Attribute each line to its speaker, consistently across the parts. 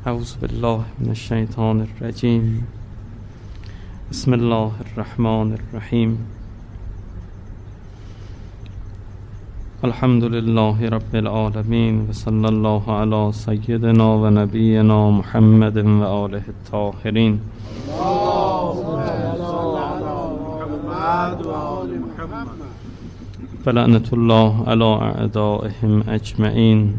Speaker 1: اعوذ بالله من الشیطان الرجیم. بسم الله الرحمن الرحیم. الحمد لله رب العالمین و صلی الله علی سیدنا و نبینا محمد و آله الطاهرین. و لعنت الله علی اعدائهم اجمعین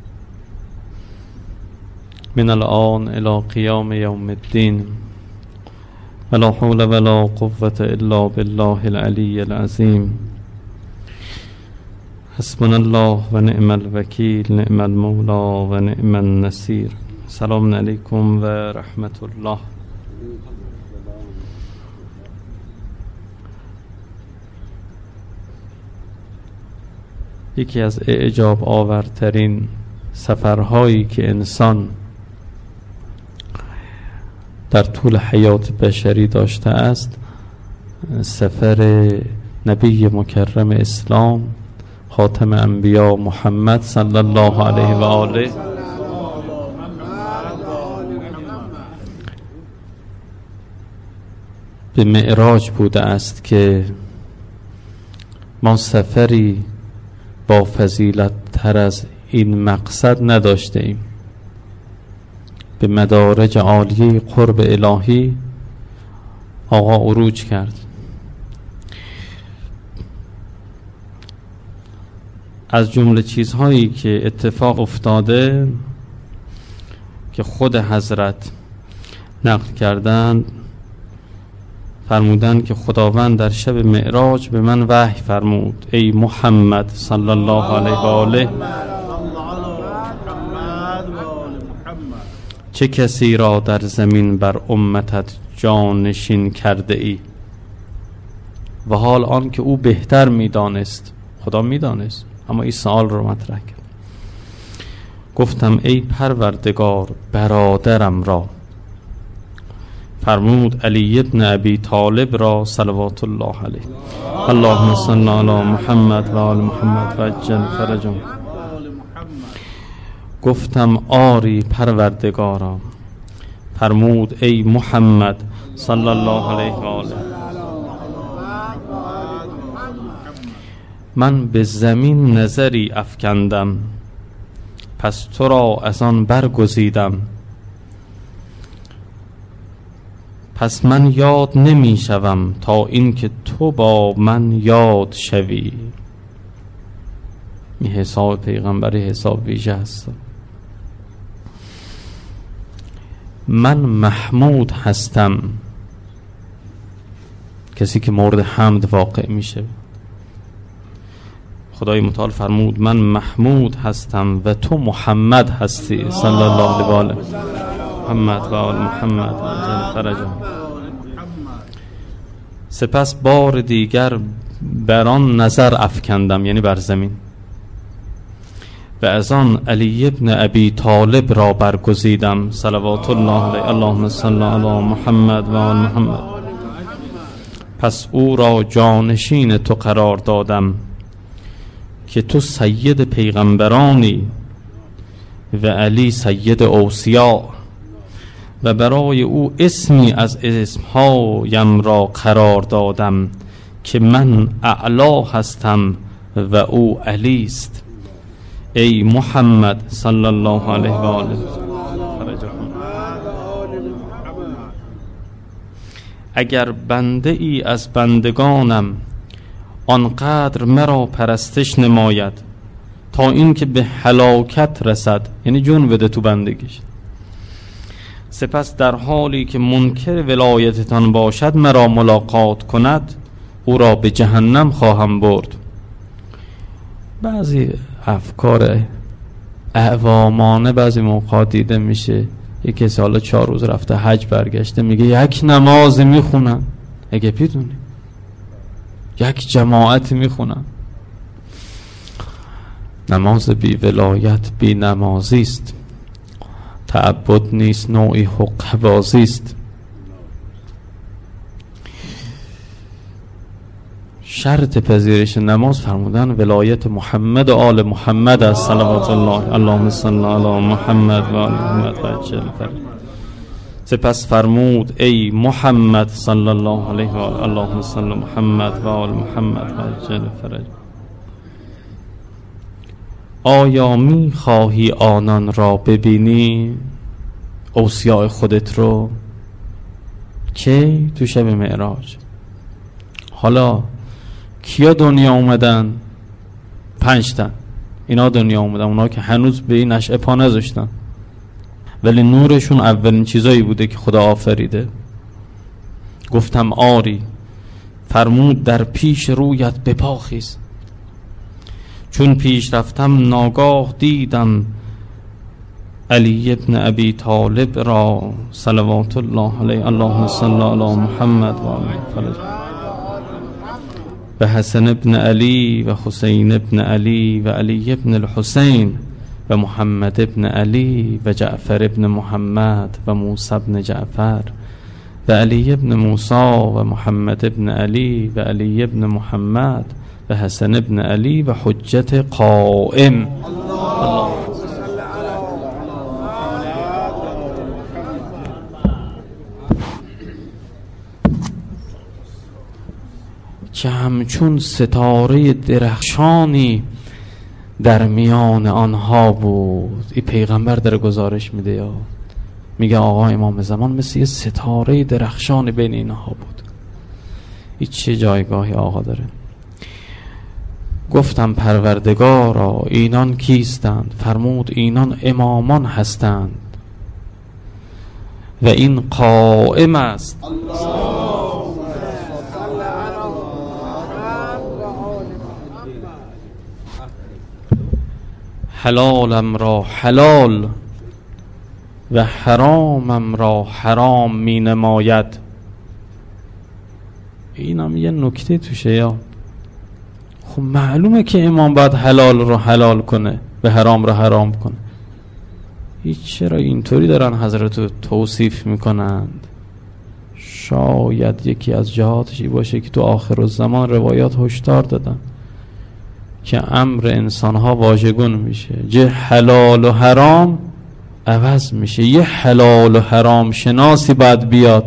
Speaker 1: من الآن الى قیام یوم الدین. ولا حول ولا قوة الا بالله العلی العظیم. حسبنا الله و نعم الوکیل، نعم المولا و نعم النصیر. سلام علیکم و رحمت الله. یکی از اعجاب آورترین سفرهایی که انسان در طول حیات بشری داشته است، سفر نبی مکرم اسلام خاتم انبیا محمد صلی الله علیه و آله به معراج بوده است که ما سفری با فضیلت تر از این مقصد نداشته ایم. به مدارج عالیه قرب الهی آقا عروج کرد. از جمله چیزهایی که اتفاق افتاده که خود حضرت نقل کردند، فرمودند که خداوند در شب معراج به من وحی فرمود: ای محمد صلی الله علیه و آله، چه کسی را در زمین بر امتت جانشین کرده ای؟ و حال آن که او بهتر میدانست، خدا میدانست، اما این سوال رو مطرح کرد. گفتم ای پروردگار برادرم را. فرمود علی ابن ابی طالب را صلوات الله علیه. اللهم صل علی محمد و آل محمد و عجل فرجهم. گفتم آری پروردگارا. فرمود ای محمد صلی الله علیه و آله، من به زمین نظری افکندم، پس تو را از آن برگزیدم. پس من یاد نمی شوم تا این که تو با من یاد شوی. این حساب پیغمبری حساب ویژه است. من محمود هستم، کسی که مورد حمد واقع میشه. خدای متعال فرمود من محمود هستم و تو محمد هستی صلی الله علیه و آله محمد و آل محمد و عجل فرجهم. سپس بار دیگر بر آن نظر افکندم، یعنی بر زمین، و از آن علی ابن ابی طالب را برگزیدم صلوات الله علیه. اللهم صل علی محمد و آل محمد. پس او را جانشین تو قرار دادم که تو سید پیغمبرانی و علی سید اوصیا، و برای او اسمی از اسمهایم را قرار دادم که من اعلا هستم و او علی است. ای محمد صلی الله علیه و آله، اگر بنده ای از بندگانم آنقدر مرا پرستش نماید تا این که به هلاکت رسد، یعنی جون بده تو بندگیش، سپس در حالی که منکر ولایتتان باشد مرا ملاقات کند، او را به جهنم خواهم برد. بعضی افکار اعوامانه بعضی موقع دیده میشه. یک کسی حالا 4 روز رفته حج برگشته میگه یک نماز میخونم. اگه بدونی یک جماعت میخونم. نماز بی ولایت بی نمازی است. تعبد نیست، نوعی حق بازی است. شرط پذیرش نماز فرمودن ولایت محمد و آل محمد است صلوات الله. اللهم صل علی محمد و آل محمد و عجل فرج. سپس فرمود ای محمد صلی الله علیه و آله اللهم صل محمد و آل محمد و عجل فرج. آیا می خواهی آنان را ببینی، اوصیاء خودت رو، که تو شب معراج؟ حالا کیا دنیا اومدن؟ 5 تن اینا دنیا اومدن، اونا که هنوز به این نشأه پا نذاشتن، ولی نورشون اولین چیزایی بوده که خدا آفریده. گفتم آری. فرمود در پیش رویت به پا خیز. چون پیش رفتم ناگاه دیدم علی ابن ابی طالب را صلوات الله علیه اللهم صل علی محمد و آل محمد و حسن ابن علی و حسین ابن علی و علی ابن الحسین و محمد ابن علی و جعفر ابن محمد و موسی ابن جعفر و علی ابن موسی و محمد ابن علی و علی ابن محمد و حسن ابن علی و حجت قائم. که همچون ستاره درخشانی در میان آنها بود. این پیغمبر در گزارش میده، یا میگه آقا امام زمان مثل یه ستاره درخشانی بین اینها بود. این چه جایگاهی آقا داره. گفتم پروردگارا اینان کیستند؟ فرمود اینان امامان هستند و این قائم است. حلالم را حلال و حرامم را حرام می نماید. اینم یه نکته توشه. یا خب معلومه که امام باید حلال رو حلال کنه و حرام رو حرام کنه. چرا اینطوری دارن حضرت رو توصیف میکنند؟ شاید یکی از جهاتشی باشه که تو آخر الزمان روایات هشدار دادن که امر انسانها واژگون میشه، یه حلال و حرام عوض میشه. یه حلال و حرام شناسی باید بیاد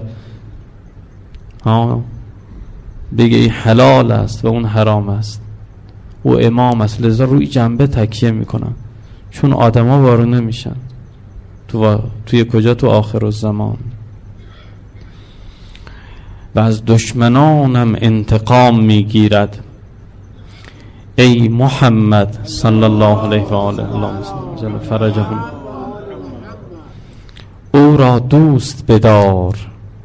Speaker 1: بگه این حلال است و اون حرام است، او امام است، لذا روی جنبه تکیه میکنن، چون آدم ها وارونه میشن توی کجا؟ تو آخر الزمان. و از دشمنانم انتقام میگیرد. ای محمد صلی الله علیه و آله اللهم صل علی فرجهم، او را دوست بدار.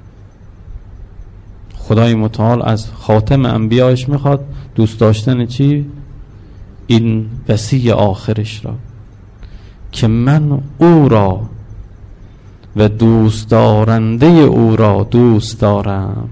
Speaker 1: خدای متعال از خاتم انبیایش میخواد دوست داشتن چی؟ این وصی آخرش را، که من او را و دوست دارنده او را دوست دارم.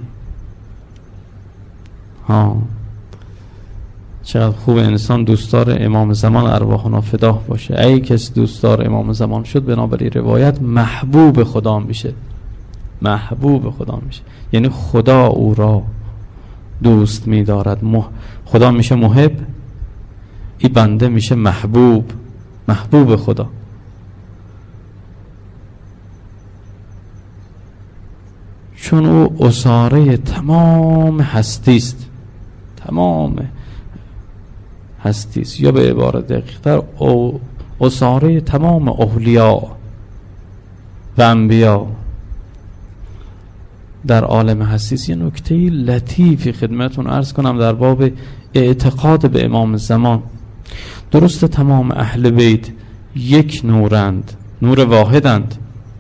Speaker 1: چقدر خوب انسان دوستدار امام زمان ارواحنا فداه باشه. ای کسی دوستدار امام زمان شد، بنابراین روایت محبوب خدا میشه. محبوب خدا میشه یعنی خدا او را دوست میدارد. خدا میشه محب، این بنده میشه محبوب، محبوب خدا. چون او اساره تمام هستیست. تمام هستیست، یا به عبارت دقیق‌تر او اساره تمام اولیاء و انبیا در عالم هستیست. یه نکته لطیفی خدمتون عرض کنم در باب اعتقاد به امام زمان. درست تمام اهل بیت یک نورند، نور واحدند،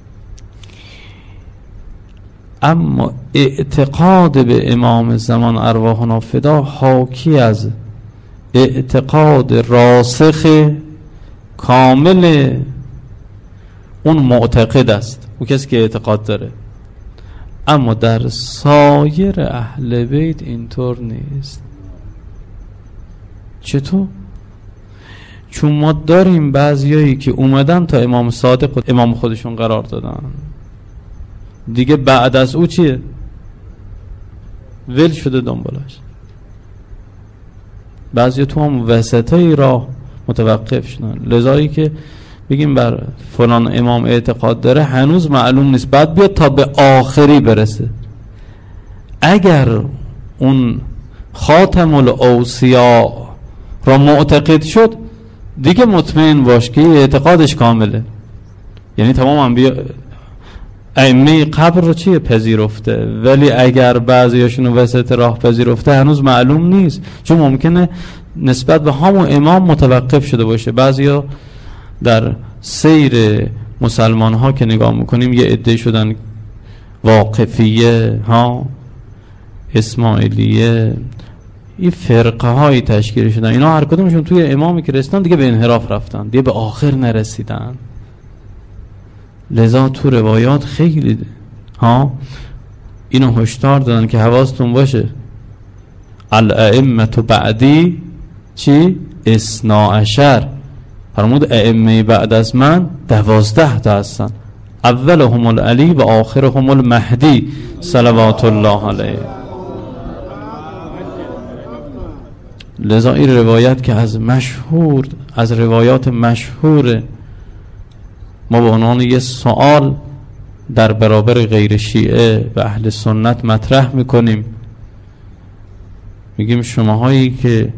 Speaker 1: اما اعتقاد به امام زمان ارواحنا فدا حاکی از اعتقاد راسخ کامل اون معتقد است، اون کسی که اعتقاد داره. اما در سایر اهل بیت اینطور نیست. چطور؟ چون ما داریم بعضیایی که اومدن تا امام صادق امام خودشون قرار دادن، دیگه بعد از او چیه؟ ول شده دنبالش. بعضی تو هم وسطای راه متوقف شدن. لذایی که بگیم بر فلان امام اعتقاد داره هنوز معلوم نیست، بعد بیاد تا به آخری برسه. اگر اون خاتم الاوصیا را معتقد شد دیگه مطمئن باش که اعتقادش کامله، یعنی تمام انبیا ائمه قبر رو چیه پذیرفته. ولی اگر بعضیاشون وسط راه پذیرفته هنوز معلوم نیست، چون ممکنه نسبت به همون امام متوقف شده باشه. بعضیا در سیر مسلمان ها که نگاه میکنیم یه عده شدن واقفیه ها، اسماعیلیه، این فرقه هایی تشکیل شدن، اینا هر کدومشون توی امامی که رسیدن دیگه به انحراف رفتن، دیگه به آخر نرسیدن. لذا تو روایات خیلی اینو هشدار دادن که حواستون باشه الائمه بعدی چی؟ 12 فرمود ائمه بعد از من 12 تا هستن، اولهم العلی و آخرهم المهدی صلوات الله علیه. لذا این روایت که از روایات مشهور ما به عنوان یه سوال در برابر غیر شیعه و اهل سنت مطرح میکنیم، میگیم شماهایی که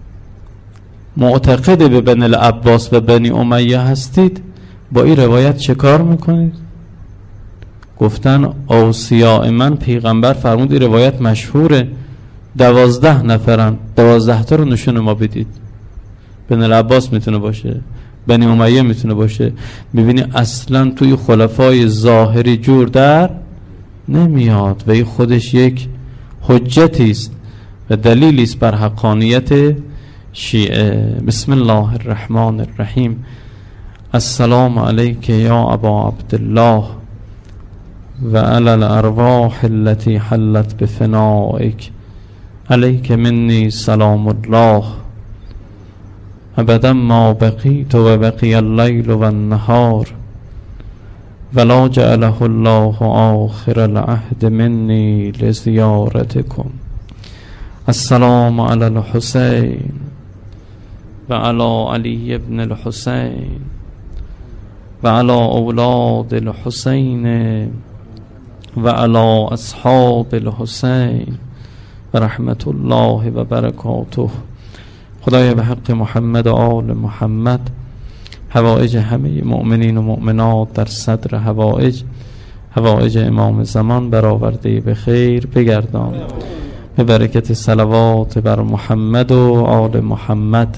Speaker 1: معتقد به بنی العباس و بنی امیه هستید با این روایت چه کار میکنید؟ گفتن اوصیاء من پیغمبر فرمود این روایت مشهوره، 12 نفرن، 12 تا رو نشون ما بدید. بنی العباس میتونه باشه، بنی امیه میتونه باشه. میبینی اصلا توی خلفای ظاهری جور در نمیاد و این خودش یک حجتی است و دلیلی است بر حقانیت شیعه. بسم الله الرحمن الرحیم. السلام علیک یا ابا عبدالله و علی الارواح التي حلت بفنائک، علیک منی سلام الله ابدا ما بقیت و بقی اللیل و النهار ولا جعله الله آخر العهد منی لزیارتکم. السلام علی الحسین و علی علی ابن الحسین و علی اولاد الحسین و علی اصحاب الحسین و رحمت الله و برکاته. خدای به حق محمد و آل محمد حوائج همه مؤمنین و مؤمنات در صدر حوائج امام زمان برآورده به خیر بگردان، به برکت صلوات بر محمد و آل محمد.